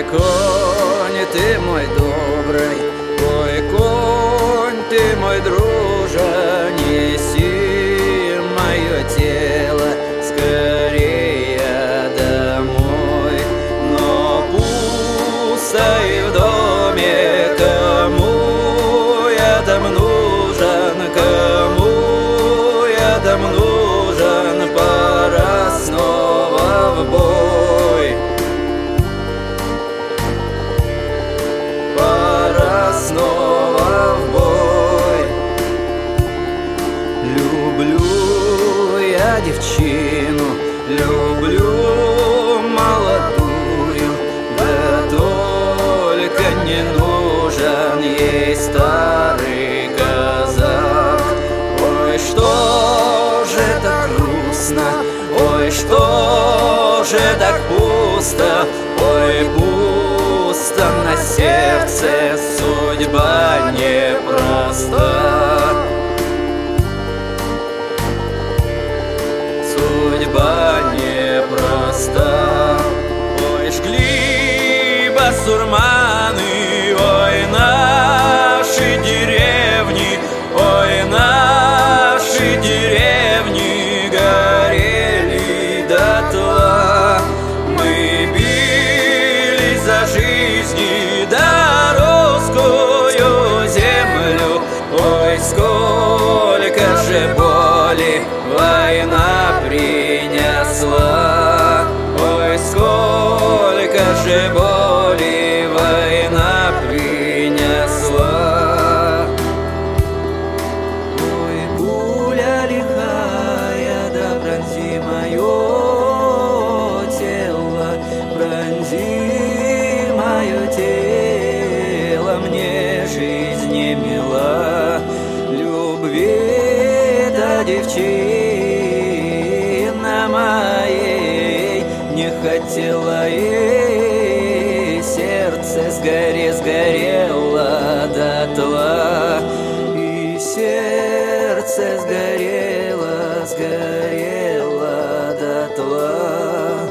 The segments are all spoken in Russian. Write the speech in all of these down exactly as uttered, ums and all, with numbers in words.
Ой, конь ты мой добрый, ой, конь ты мой друже, неси мое тело скорее домой. Но пусто и в доме, кому я там нужен, кому я там нужен, пора снова в бой. Пора снова в бой. Люблю я девчину, люблю молодую, да только не нужен ей старый казак. Ой, что же так грустно, ой, что же так пусто, ой, пусто на сердце, судьба непроста. Судьба непроста. Ой, жгли басурманы, ой, наши деревни, ой, наши деревни горели дотла. Мы бились за жизни да русскую землю. Ой, сколько же боли война принесла. Ой, сколько же боли война принесла. Ой, пуля лихая, да пронзи мое тело, пронзи мое тело, мне жизнь не мила. Любви-то девчина моей не хотела, ей сердце сгоре сгорело дотла, и сердце сгорело, сгорело дотла.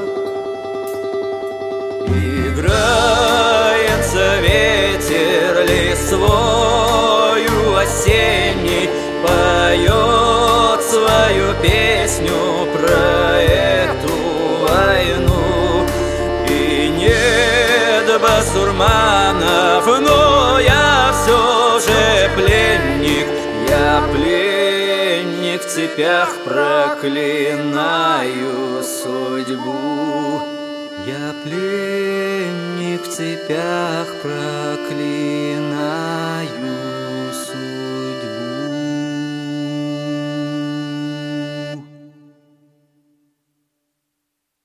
Играется ветер листвою осенний, поет свою песню про эту войну. И нет басурманов, но я все же пленник, я пленник в цепях, проклинаю судьбу. Я пленник в цепях, проклинаю